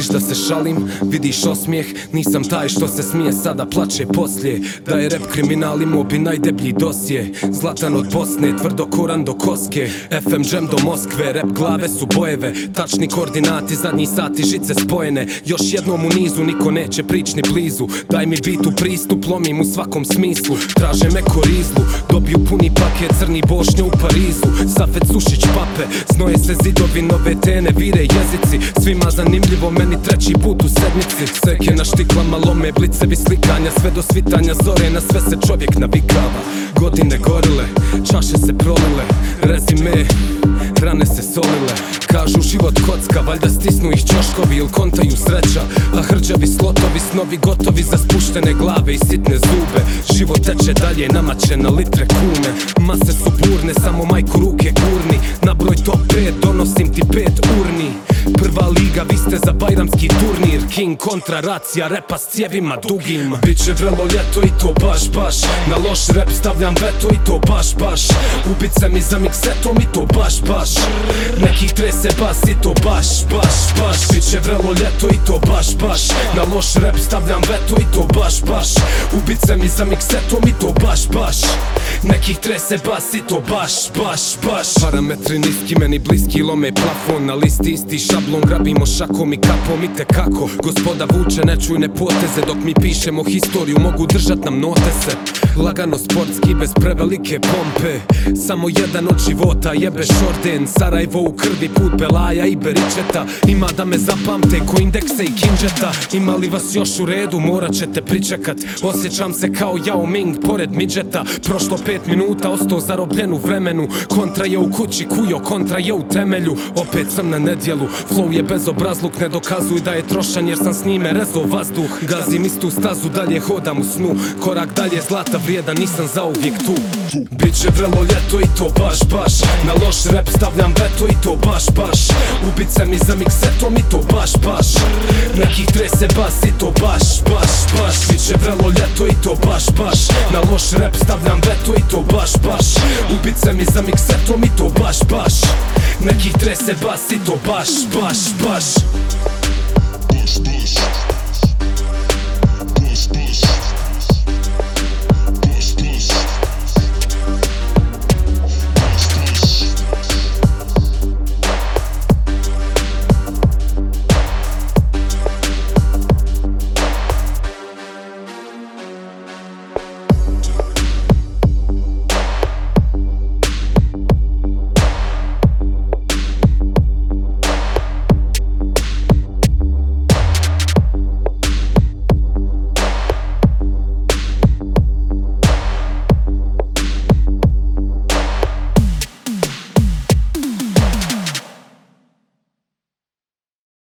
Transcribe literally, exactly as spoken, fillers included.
da se šalim, vidiš osmijeh. Nisam taj što se smije, sada plače poslije. Da je rap kriminal, imao bi najdeblji dosje. Zlatan od Bosne, tvrdo koran do koske. F M Jam do Moskve, rap glave su bojeve. Tačni koordinati, zadnji sati, žice spojene. Još jednom u nizu, niko neće prić ni blizu. Daj mi bit u pristup, lomim u svakom smislu. Traže me korizlu, dobiju puni paket, crni bošnje u Parizu. Safet Sušić pape, znoje se zidovi, nove tene, vire jezici. Svima zanimljivo, meni treći put u sedmici. Seke na štiklama, lome, blicevi slikanja. Sve do svitanja zore, na sve se čovjek navikava. Godine gorile, čaše se prolile. Rezime, rane se solile. Kažu život kocka, valjda stisnu ih ćoškovi il kontaju sreća. A hrđavi slotovi, snovi gotovi za spuštene glave i sitne zube. Život teče dalje, namaće na litre kune. Mase su burne, samo majku ruke gurni. Na broj top pet, donosim ti pet urni. Prva liga, vi ste za bajramski turnir. King kontra racija, repa s cijevima dugim. Biće vrelo ljeto i to baš baš. Na loš rap stavljam veto i to baš baš. Ubice mi za miksetom i to baš baš. Nekih trese bas i to baš baš baš. Biće vrelo ljeto i to baš baš. Na loš rap stavljam veto i to baš baš. Ubice mi za miksetom i to baš baš. Nekih trese bas i to baš baš baš. Parametri niski, meni bliski, lome plafon. Na listi isti šablon, grabimo šakom i kapom i tekako. Gospoda vuče, ne čujne poteze. Dok mi pišemo historiju, mogu držat nam note se. Lagano sportski, bez prevelike pompe. Samo jedan od života, jebe šorden. Sarajevo u krvi, put Belaja i Beričeta. Ima da me zapamte ko indekse i kinđeta. Ima li vas još u redu, morat ćete pričekat. Osjećam se kao Yao Ming pored midžeta. Prošlo pet minuta, ostao zarobljen u vremenu. Kontra je u kući, kujo, kontra je u temelju. Opet sam na nedjelu, flow je bezobrazluk. Ne dokazuj da je trošan jer sam s njime rezo vazduh. Gazim istu stazu, dalje hodam u snu. Korak dalje zlata vrijedan, nisam zauvijek tu. Biće vrelo ljeto i to baš baš. Na loš rap stavljam veto i to baš baš. Ubice mi za miksetom i to baš baš. Nekih trese bas i to baš baš baš. Biće vrelo ljeto i to baš baš. Na loš rap stavljam veto i to baš baš. Ubice mi za miksetom i to baš baš. Nekih trese bas i to baš baš baš. Baš baš.